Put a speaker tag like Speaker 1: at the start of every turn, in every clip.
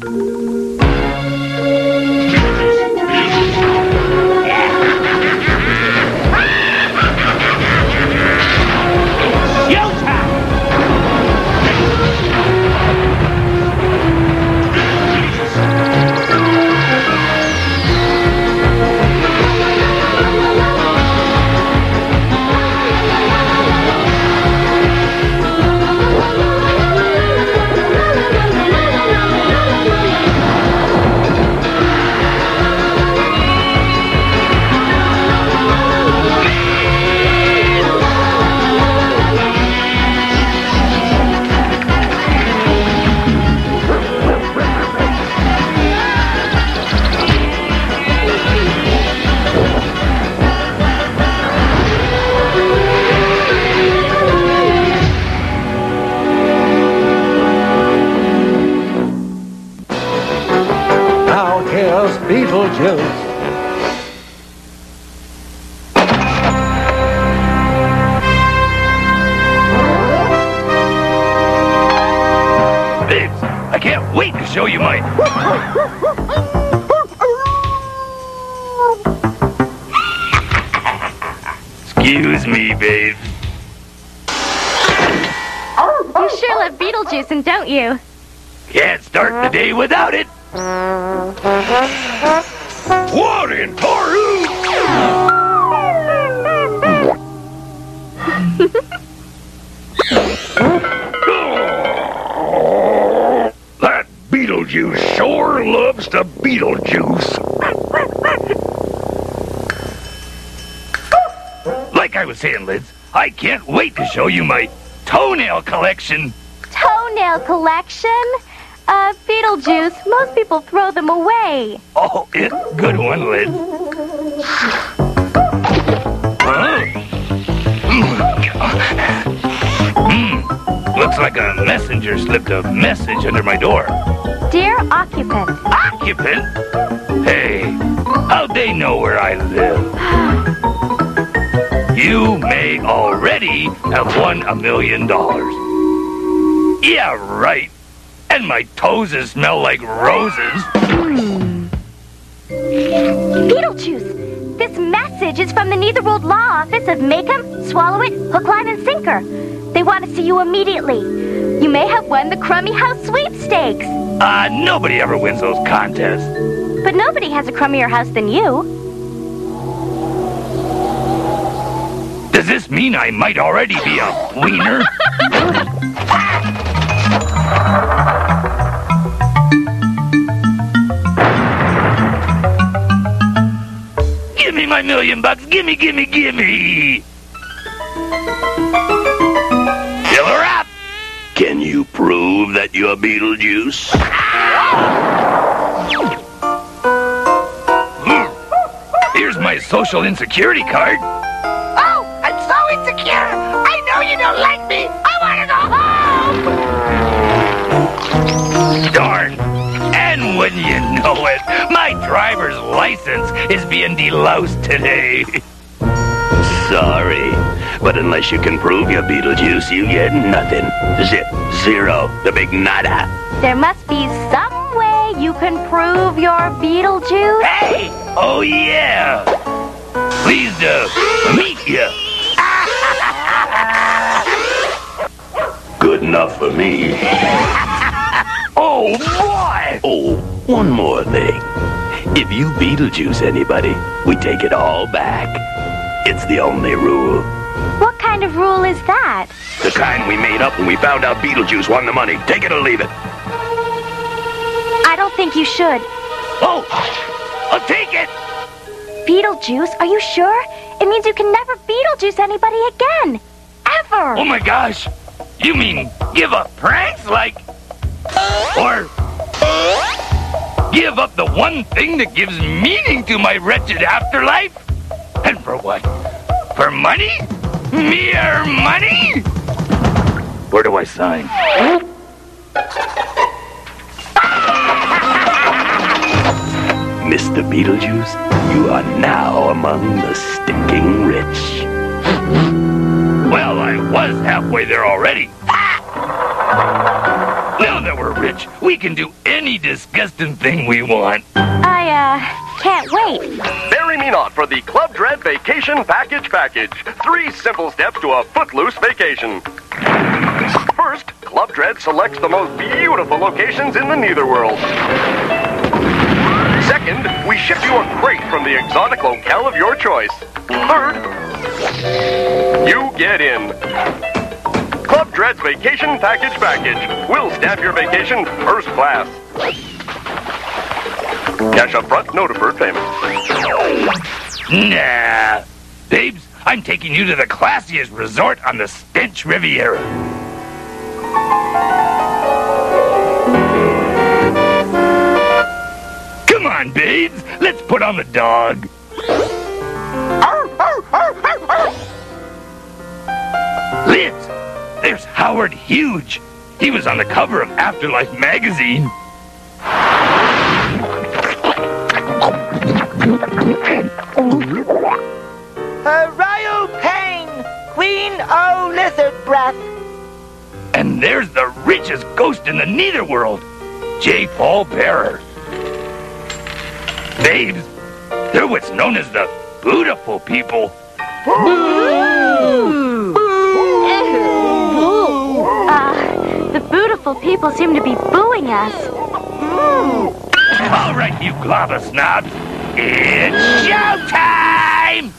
Speaker 1: Beetlejuice.
Speaker 2: Biggs, I can't wait to show you my... Excuse me, babe.
Speaker 3: You sure love Beetlejuicing, don't you?
Speaker 2: Can't start the day without it. What in Taru? That Beetlejuice sure loves the Beetlejuice. Like I was saying, Liz, I can't wait to show you my toenail collection.
Speaker 3: Toenail collection? Beetlejuice, most people throw them away.
Speaker 2: Oh, good one, Liz. Looks like a messenger slipped a message under my door.
Speaker 3: Dear occupant.
Speaker 2: Occupant? Hey, how'd they know where I live? You may already have won $1 million. Yeah, right. And my toes smell like roses.
Speaker 3: Beetlejuice, this message is from the Netherworld Law Office of Make 'em, Swallow It, Hook, Line, and Sinker. They want to see you immediately. You may have won the Crummy House Sweepstakes.
Speaker 2: Nobody ever wins those contests.
Speaker 3: But nobody has a crummier house than you.
Speaker 2: Does this mean I might already be a wiener? Give me my $1 million. Gimme, gimme, gimme. Killer App. Can you prove that you're Beetlejuice? Here's my social insecurity card.
Speaker 4: Oh, I'm so insecure. I know you don't like me. I want to go home.
Speaker 2: Darn. And wouldn't you know it, my driver's license is being deloused today. Sorry, but unless you can prove you're Beetlejuice, you get nothing. Zero. The big nada.
Speaker 3: There must be some way you can prove you're Beetlejuice.
Speaker 2: Hey! Oh, yeah. Pleased to meet you. Good enough for me. Oh, boy! Oh, one more thing. If you Beetlejuice anybody, we take it all back. It's the only rule.
Speaker 3: What kind of rule is that?
Speaker 2: The kind we made up when we found out Beetlejuice won the money. Take it or leave it.
Speaker 3: I don't think you should.
Speaker 2: Oh, I'll take it.
Speaker 3: Beetlejuice, are you sure? It means you can never Beetlejuice anybody again. Ever.
Speaker 2: Oh, my gosh. You mean give up pranks like... Or give up the one thing that gives meaning to my wretched afterlife? And for what? For money? Mere money? Where do I sign? Mr. Beetlejuice, you are now among the stinking rich. Well, I was halfway there already. Now that we're rich,
Speaker 1: rich. We can do any disgusting thing we want.
Speaker 3: I can't wait.
Speaker 5: Bury me not for the Club Dread Vacation Package. 3 simple steps to a footloose vacation. First, Club Dread selects the most beautiful locations in the Netherworld. Second, we ship you a crate from the exotic locale of your choice. Third, you get in. Club Dread's Vacation Package. We'll stamp your vacation first class. Cash up front, no deferred payment.
Speaker 1: Nah. Babes, I'm taking you to the classiest resort on the Stench Riviera. Come on, babes. Let's put on the dog. Liz, there's Howard Hughes. He was on the cover of Afterlife magazine.
Speaker 4: Royal Pain, Queen O' Lizard Breath.
Speaker 1: And there's the richest ghost in the Netherworld, J. Paul Bearer. Babes, they're what's known as the Beautiful People.
Speaker 3: The beautiful people seem to be booing us.
Speaker 1: All right, you glava snobs, it's showtime!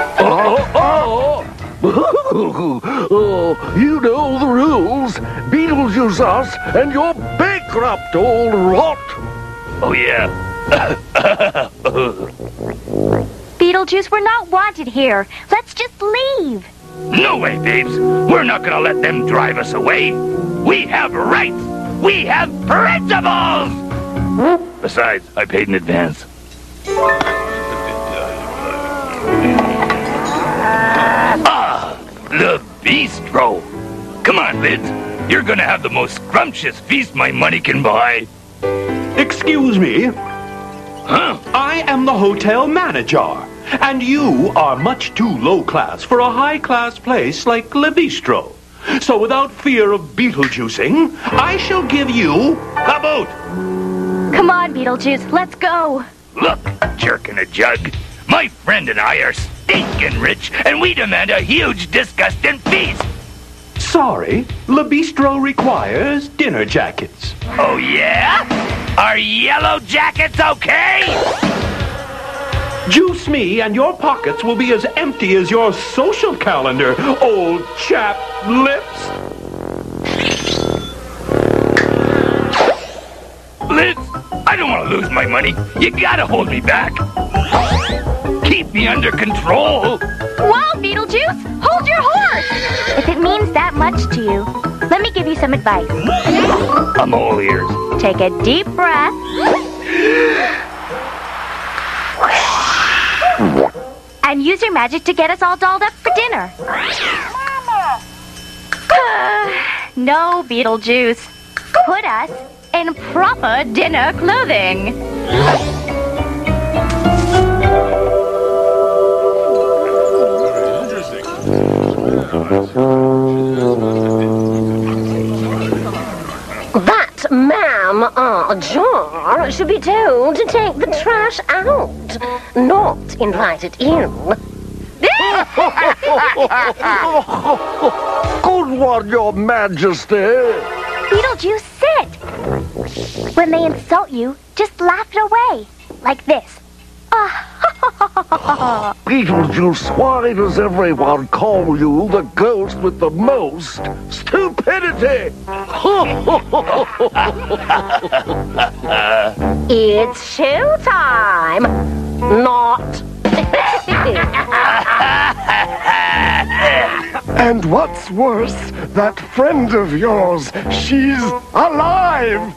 Speaker 6: You know the rules. Beetlejuice us and you're bankrupt, old rot.
Speaker 1: Oh, yeah.
Speaker 3: Beetlejuice, we're not wanted here. Let's just leave.
Speaker 1: No way, babes. We're not gonna let them drive us away. We have rights. We have principles. Besides, I paid in advance. The bistro. Come on, Lids. You're gonna have the most scrumptious feast my money can buy.
Speaker 7: Excuse me.
Speaker 1: Huh?
Speaker 7: I am the hotel manager, and you are much too low class for a high-class place like Le Bistro. So without fear of Beetlejuicing, I shall give you a boat.
Speaker 3: Come on, Beetlejuice, let's go.
Speaker 1: Look, jerk in a jug. My friend and I are stinking rich, and we demand a huge, disgusting feast.
Speaker 7: Sorry, Le Bistro requires dinner jackets.
Speaker 1: Oh, yeah? Are yellow jackets okay?
Speaker 7: Juice me, and your pockets will be as empty as your social calendar, old chap lips.
Speaker 1: Liz, I don't want to lose my money. You gotta hold me back. Keep me under control.
Speaker 3: Whoa, Beetlejuice, hold your horse. If it means that much to you, let me give you some advice.
Speaker 1: I'm all ears.
Speaker 3: Take a deep breath. And use your magic to get us all dolled up for dinner. No, Beetlejuice. Put us in proper dinner clothing.
Speaker 8: That ma'am or jar should be told to take the trash out, not invite it in.
Speaker 6: Good one, Your Majesty.
Speaker 3: Beetlejuice, sit. When they insult you, just laugh it away. Like this.
Speaker 6: Beetlejuice, why does everyone call you the ghost with the most stupidity?
Speaker 8: It's showtime, not.
Speaker 6: And what's worse, that friend of yours, she's alive.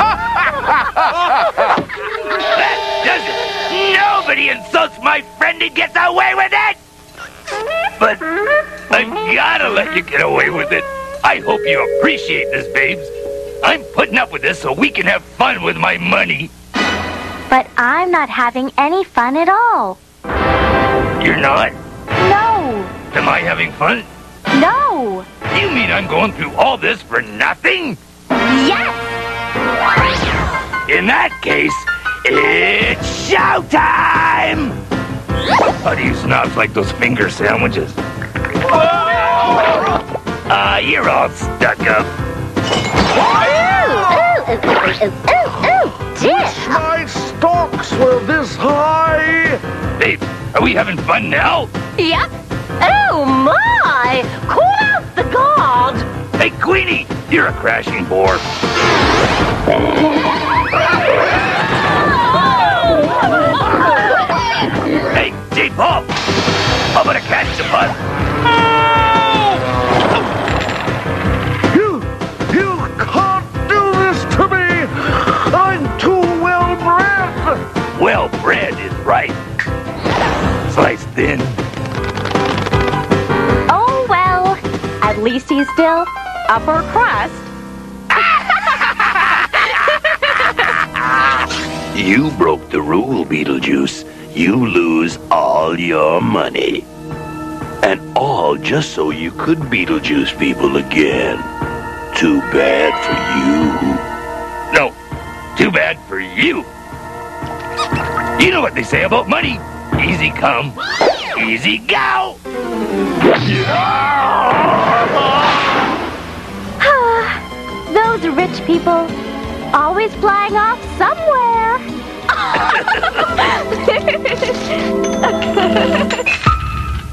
Speaker 1: That does it. Nobody insults my friend and gets away with it. But I've gotta let you get away with it. I hope you appreciate this, babes. I'm putting up with this so we can have fun with my money.
Speaker 3: But I'm not having any fun at all.
Speaker 1: You're not?
Speaker 3: No.
Speaker 1: Am I having fun?
Speaker 3: No.
Speaker 1: You mean I'm going through all this for nothing?
Speaker 3: Yes.
Speaker 1: In that case, it's showtime! How do you snobs like those finger sandwiches? You're all stuck up.
Speaker 6: Wish my stalks were this high.
Speaker 1: Hey, are we having fun now?
Speaker 8: Yep. Oh, my! Call out the guard!
Speaker 1: Hey, Queenie, you're a crashing bore. Hey, J-Paul, how about a catch the bus?
Speaker 6: You can't do this to me. I'm too well-bred.
Speaker 1: Well-bred is right. Sliced thin.
Speaker 3: Oh, well. At least he's still upper crust.
Speaker 2: You broke the rule, Beetlejuice. You lose all your money. And all just so you could Beetlejuice people again. Too bad for you.
Speaker 1: No, too bad for you. You know what they say about money. Easy come, easy go.
Speaker 3: Those rich people, always flying off somewhere.